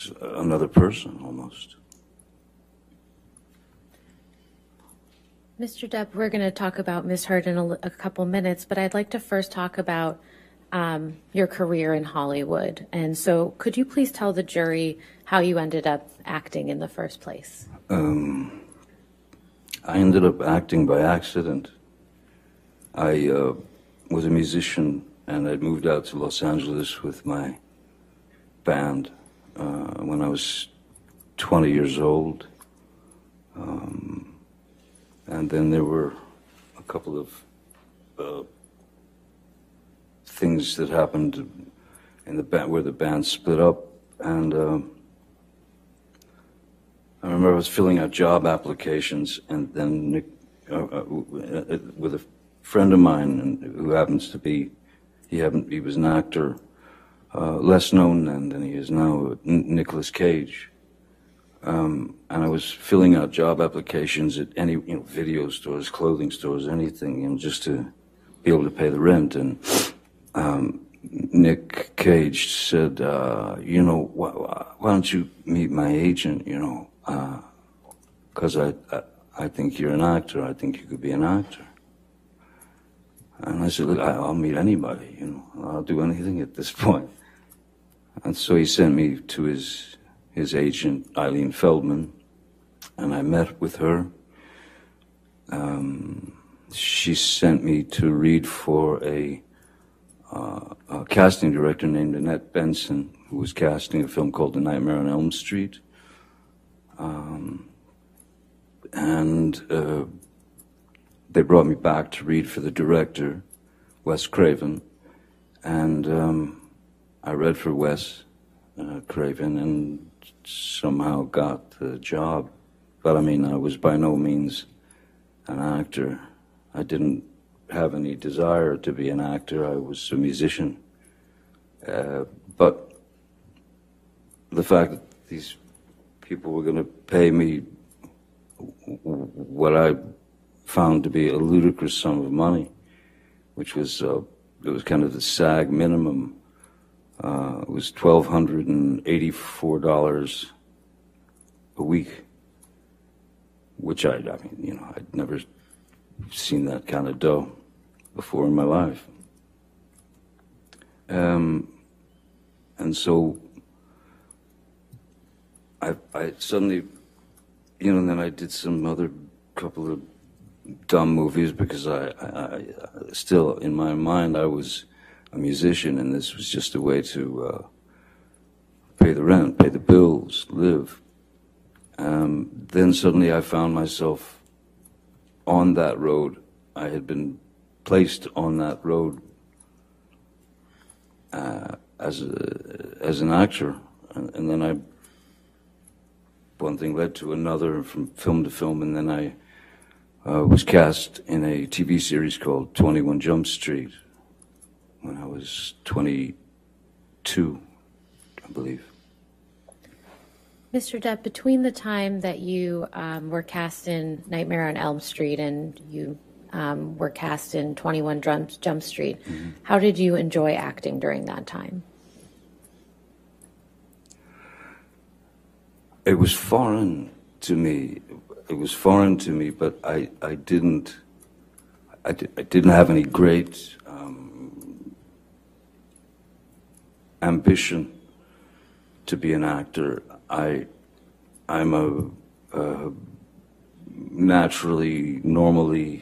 was another person almost. Mr. Depp, we're going to talk about Miss Heard in a couple minutes, but I'd like to first talk about your career in Hollywood. And so could you please tell the jury how you ended up acting in the first place? I ended up acting by accident. I was a musician, and I'd moved out to Los Angeles with my band when I was 20 years old. And then there were a couple of things that happened in the band where the band split up, and I remember I was filling out job applications, and then Nick, with a friend of mine who happens to be, he was an actor, less known then than he is now, Nicolas Cage. And I was filling out job applications at any, video stores, clothing stores, anything, just to be able to pay the rent. And Nick Cage said, why don't you meet my agent, because I think you're an actor. I think you could be an actor. And I said, look, I'll meet anybody, I'll do anything at this point. And so he sent me to his agent, Eileen Feldman, and I met with her. She sent me to read for a casting director named Annette Benson, who was casting a film called The Nightmare on Elm Street. And they brought me back to read for the director, Wes Craven, and I read for Wes Craven and somehow got the job. But I was by no means an actor. I didn't have any desire to be an actor. I was a musician. But the fact that these people were going to pay me what I found to be a ludicrous sum of money, which was it was kind of the SAG minimum. It was $1,284 a week, which I'd never seen that kind of dough before in my life. And so I suddenly, then I did some other couple of dumb movies because I still, in my mind, I was a musician, and this was just a way to pay the rent, pay the bills, live. Then suddenly I found myself on that road. I had been placed on that road as an actor, and then one thing led to another, from film to film, and then I was cast in a TV series called 21 Jump Street when I was 22, I believe. Mr. Depp, between the time that you were cast in Nightmare on Elm Street and you were cast in 21 Jump Street, how did you enjoy acting during that time? It was foreign to me. But I didn't have any great ambition to be an actor. I'm a normally.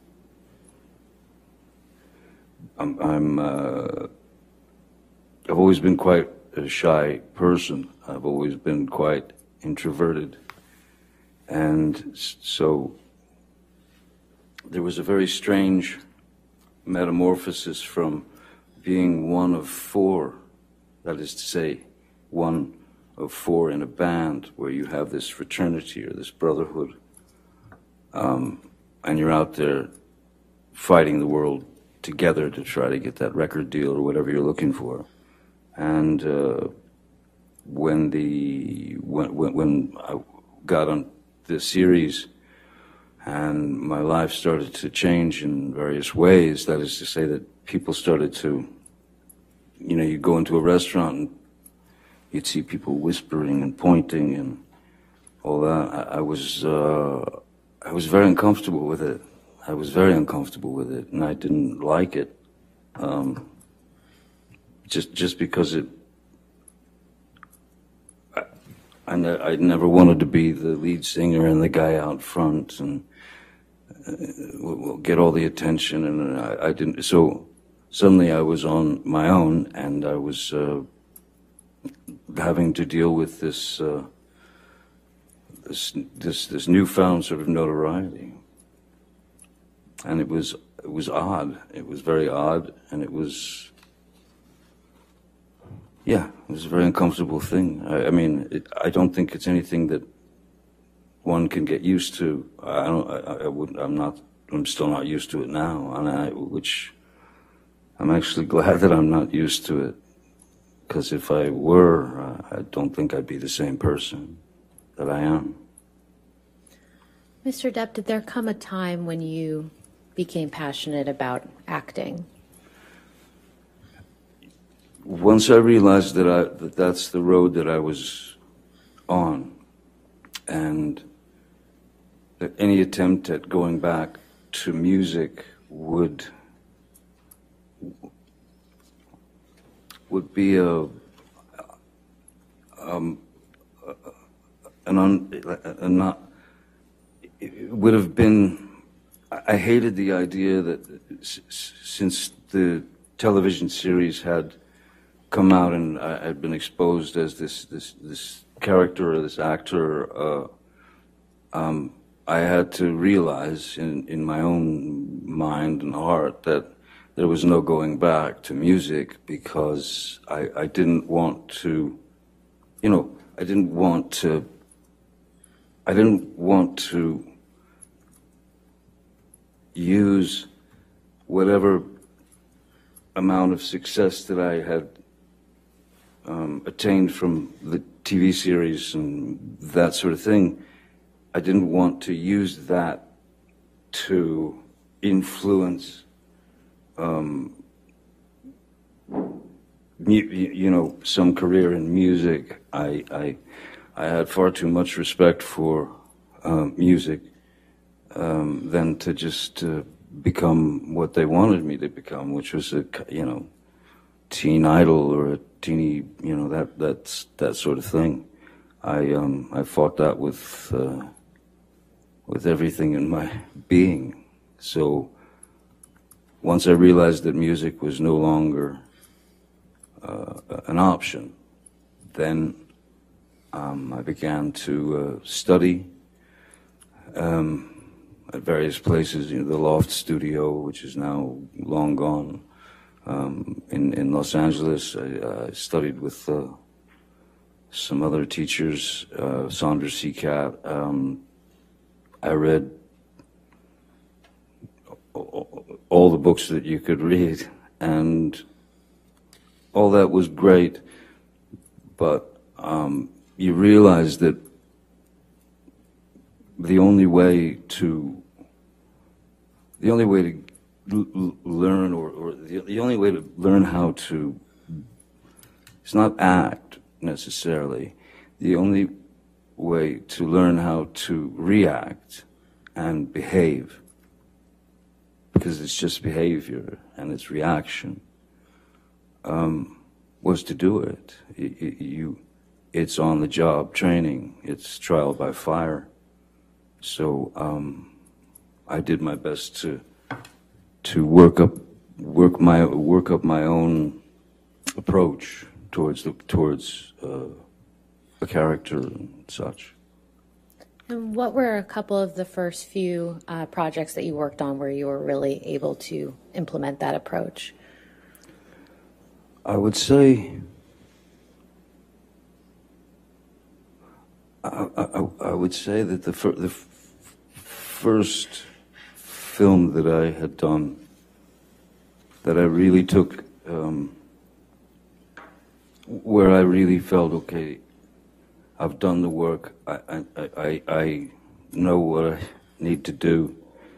I've always been quite a shy person. I've always been quite introverted. And so there was a very strange metamorphosis from being one of four, that is to say, one of four in a band where you have this fraternity or this brotherhood, and you're out there fighting the world together to try to get that record deal or whatever you're looking for. And when I got on the series and my life started to change in various ways, that is to say that people started to, you go into a restaurant and you'd see people whispering and pointing and all that. I was very uncomfortable with it. I was very uncomfortable with it, and I didn't like it. Just because I never wanted to be the lead singer and the guy out front and get all the attention, and I didn't. So suddenly I was on my own, and I was having to deal with this newfound sort of notoriety, and it was odd. It was very odd, and it was. Yeah, it was a very uncomfortable thing. I mean, I don't think it's anything that one can get used to. I'm still not used to it now, and which I'm actually glad that I'm not used to it. Because if I were, I don't think I'd be the same person that I am. Mr. Depp, did there come a time when you became passionate about acting? Once I realized that that's the road that I was on, and that any attempt at going back to music would be it would have been. I hated the idea that since the television series had come out and I had been exposed as this character or this actor, I had to realize in my own mind and heart that there was no going back to music, because I didn't want to, I didn't want to use whatever amount of success that I had attained from the TV series and that sort of thing. I didn't want to use that to influence, some career in music. I had far too much respect for music than to just become what they wanted me to become, which was a teen idol or a teeny, that sort of thing. I fought that with everything in my being. So once I realized that music was no longer an option, then I began to study at various places. The Loft Studio, which is now long gone, in Los Angeles. I studied with some other teachers, Sandra Seacat. I read all the books that you could read, and all that was great, but you realize that the only way to learn, or the only way to learn how to, it's not act necessarily, the only way to learn how to react and behave, because it's just behavior and it's reaction, was to do it. It's on the job training, it's trial by fire. So I did my best to work up my own approach towards a character and such. And what were a couple of the first few projects that you worked on where you were really able to implement that approach? I would say that the first film that I had done, that I really took, where I really felt, okay, I've done the work, I know what I need to do.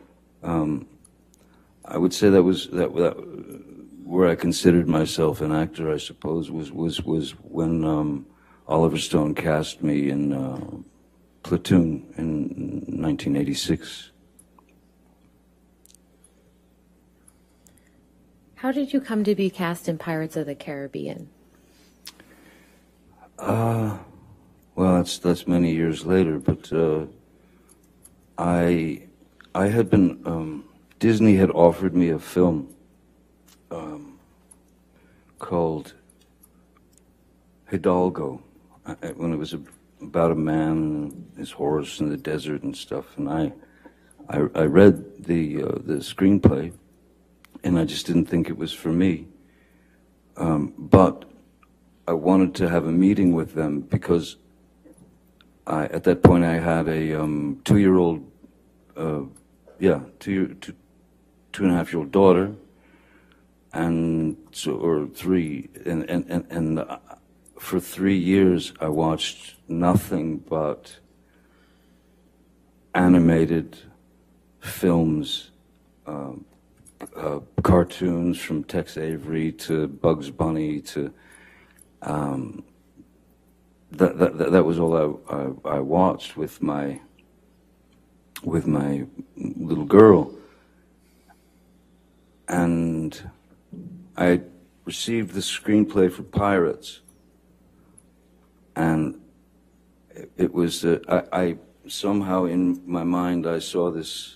I would say that where I considered myself an actor, I suppose, was when Oliver Stone cast me in Platoon in 1986. How did you come to be cast in Pirates of the Caribbean? Well, that's many years later, but I had been Disney had offered me a film called Hidalgo, when it was about a man and his horse in the desert and stuff, and I read the screenplay, and I just didn't think it was for me, but I wanted to have a meeting with them because at that point I had a 2-year-old, 2.5-year-old daughter, and so, or 3, and for 3 years I watched nothing but animated films, cartoons from Tex Avery to Bugs Bunny to that was all I watched with my little girl, and I received the screenplay for Pirates, and it was I somehow in my mind I saw this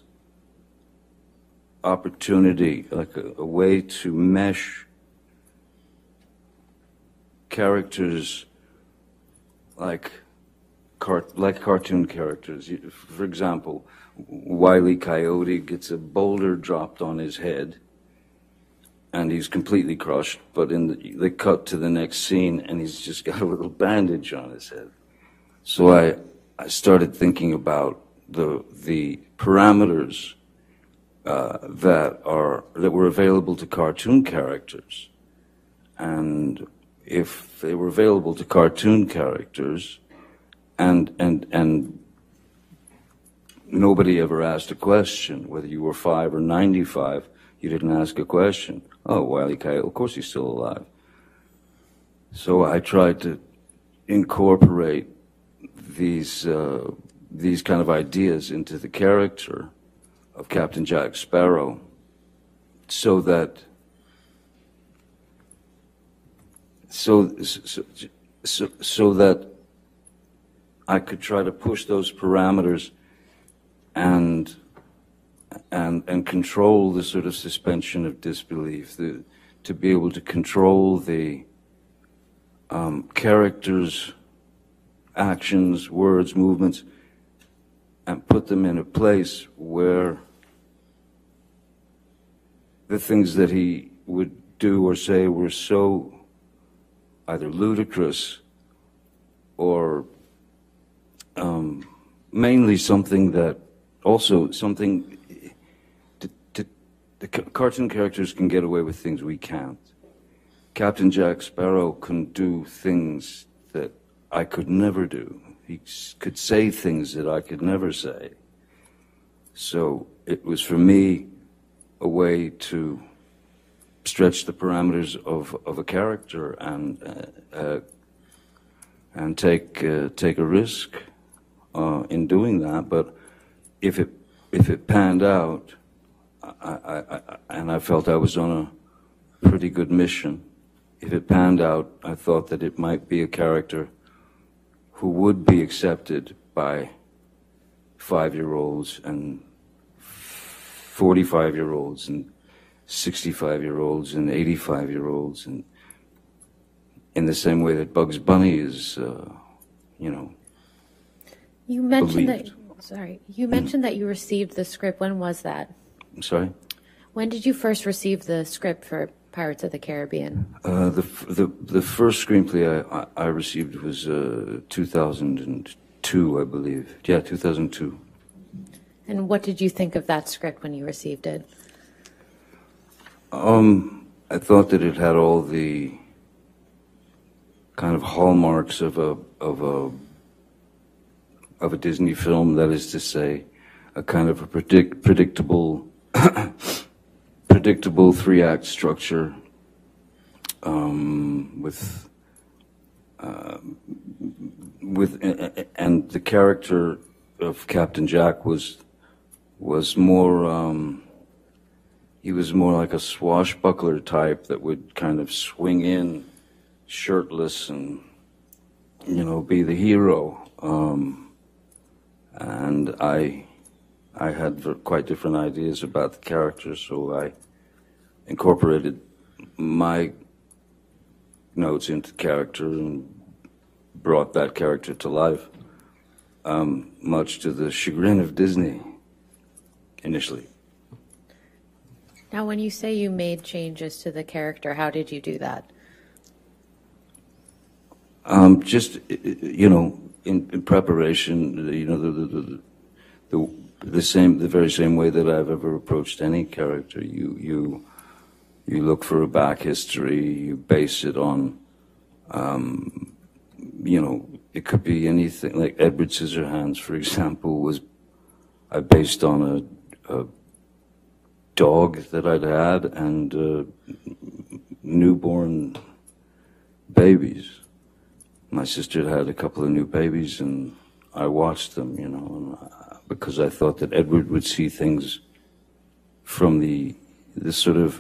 opportunity, like a way to mesh characters like cartoon characters. For example, Wile E. Coyote gets a boulder dropped on his head, and he's completely crushed. But they cut to the next scene, and he's just got a little bandage on his head. So I started thinking about the parameters that were available to cartoon characters, and if they were available to cartoon characters, and nobody ever asked a question, whether you were 5 or 95, you didn't ask a question. Oh, Wile E. Coyote, of course he's still alive. So I tried to incorporate these kind of ideas into the character of Captain Jack Sparrow, so that I could try to push those parameters and control the sort of suspension of disbelief, to be able to control the characters' actions, words, movements, and put them in a place where the things that he would do or say were so either ludicrous or mainly something that also something the cartoon characters can get away with things we can't. Captain Jack Sparrow can do things that I could never do. He could say things that I could never say. So it was for me a way to stretch the parameters of a character and take a risk in doing that. But if it panned out, I felt I was on a pretty good mission. If it panned out, I thought that it might be a character who would be accepted by 5-year-olds and 45-year-olds and 65-year-olds and 85-year-olds, and in the same way that Bugs Bunny is, You mentioned believed. You mentioned that you received the script. When was that? I'm sorry? When did you first receive the script for Pirates of the Caribbean? The first screenplay I received was 2002, I believe. Yeah, 2002. And what did you think of that script when you received it? I thought that it had all the kind of hallmarks of a Disney film. That is to say, a kind of a predictable 3-act structure, with and the character of Captain Jack was more. He was more like a swashbuckler type that would kind of swing in shirtless and, be the hero. And I had quite different ideas about the character, so I incorporated my notes into character and brought that character to life, much to the chagrin of Disney initially. Now, when you say you made changes to the character, how did you do that? Just in preparation, the very same way that I've ever approached any character. You look for a back history. You base it on, it could be anything. Like Edward Scissorhands, for example, I based on a dog that I'd had and newborn babies. My sister had a couple of new babies, and I watched them, because I thought that Edward would see things from the sort of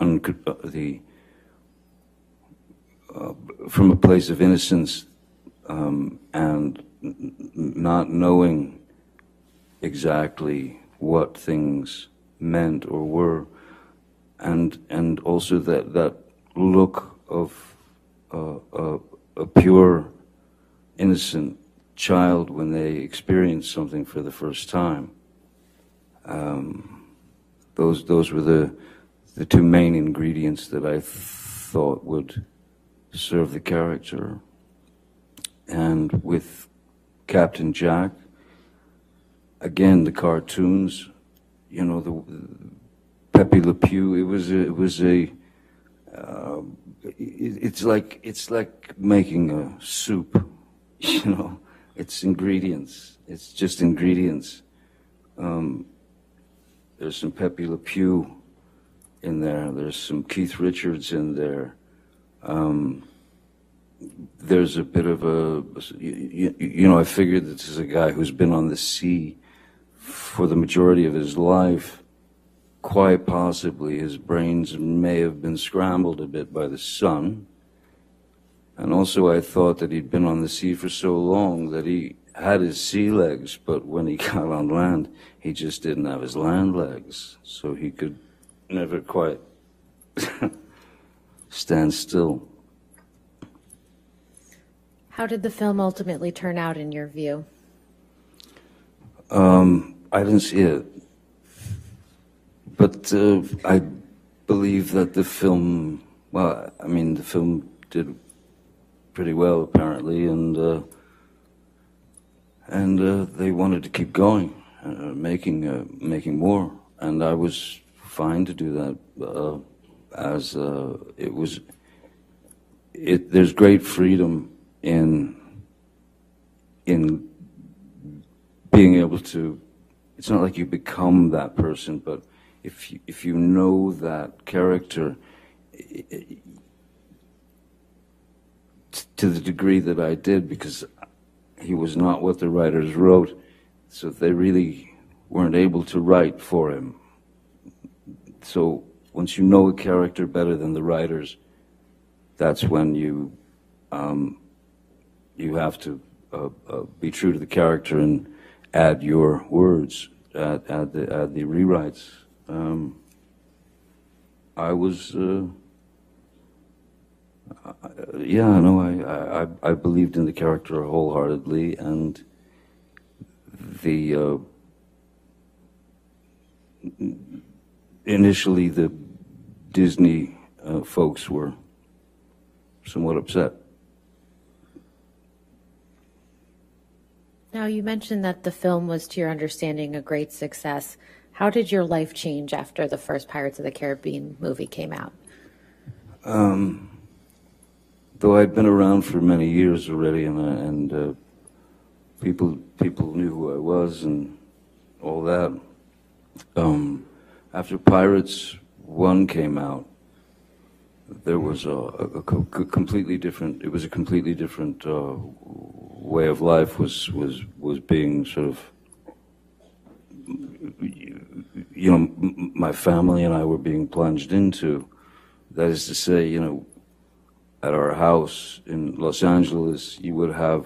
from a place of innocence, and not knowing exactly what things meant or were, and also that look of a pure, innocent child when they experience something for the first time. Those were the two main ingredients that I thought would serve the character. And with Captain Jack, again, the cartoons, the Pepe Le Pew. It's like making a soup. It's ingredients. It's just ingredients. There's some Pepe Le Pew in there. There's some Keith Richards in there. There's a bit of I figured this is a guy who's been on the sea for the majority of his life. Quite possibly his brains may have been scrambled a bit by the sun. And also I thought that he'd been on the sea for so long that he had his sea legs, but when he got on land, he just didn't have his land legs. So he could never quite stand still. How did the film ultimately turn out in your view? I didn't see it. But I believe that the film did pretty well apparently, and they wanted to keep going, making more, and I was fine to do that. There's great freedom in being able to. It's not like you become that person, but if you know that character to the degree that I did, because he was not what the writers wrote, so they really weren't able to write for him. So once you know a character better than the writers, that's when you have to be true to the character and add your words, add the rewrites. I believed in the character wholeheartedly, and initially the Disney folks were somewhat upset. Now, you mentioned that the film was, to your understanding, a great success. How did your life change after the first Pirates of the Caribbean movie came out? Though I'd been around for many years already, and people knew who I was and all that. After Pirates 1 came out, there was completely different. It was a completely different way of life. Was being sort of, you know, my family and I were being plunged into. That is to say, you know, at our house in Los Angeles, you would have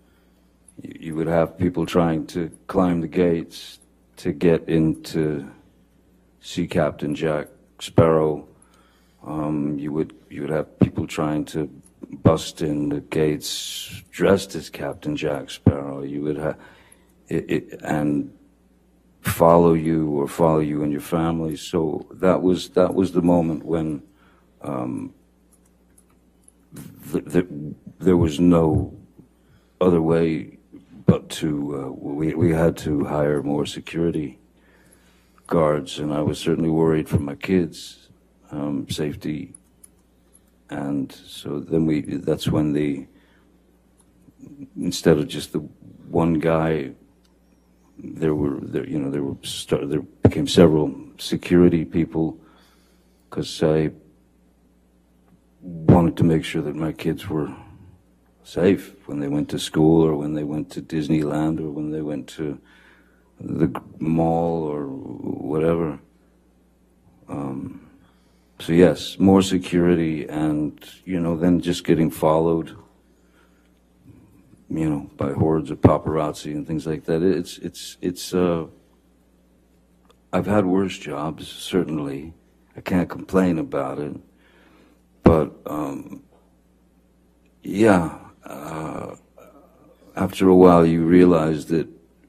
people trying to climb the gates to get in to see Captain Jack Sparrow. You would have people trying to bust in the gates dressed as Captain Jack Sparrow. You would have and follow you and your family. So that was the moment when there was no other way but to we had to hire more security guards, and I was certainly worried for my kids' safety. And so then that's when instead of just the one guy, there became several security people, because I wanted to make sure that my kids were safe when they went to school, or when they went to Disneyland, or when they went to the mall, or whatever. So yes, more security, and then just getting followed, by hordes of paparazzi and things like that. It's I've had worse jobs, certainly. I can't complain about it, but after a while you realize that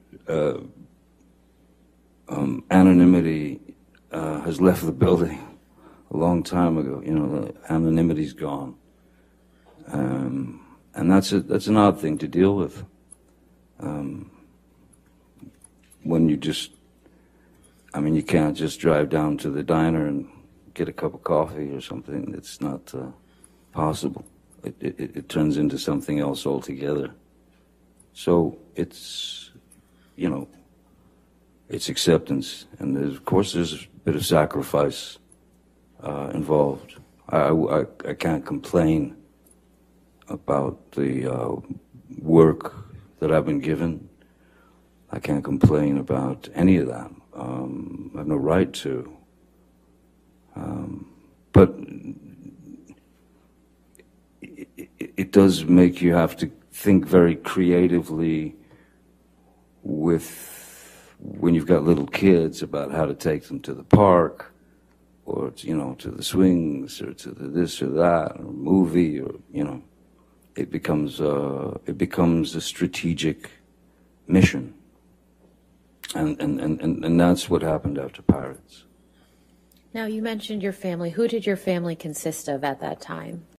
anonymity has left the building a long time ago. The anonymity's gone, and that's an odd thing to deal with. When you you can't just drive down to the diner and get a cup of coffee or something. It's not possible. It turns into something else altogether. So it's acceptance, and of course there's a bit of sacrifice involved. I can't complain about the work that I've been given. I can't complain about any of that. I have no right to. But it does make you have to think very creatively when you've got little kids, about how to take them to the park, or to the swings, or to the this or that, or movie, or it becomes a strategic mission, and that's what happened after Pirates. Now, you mentioned your family. Who did your family consist of at that time?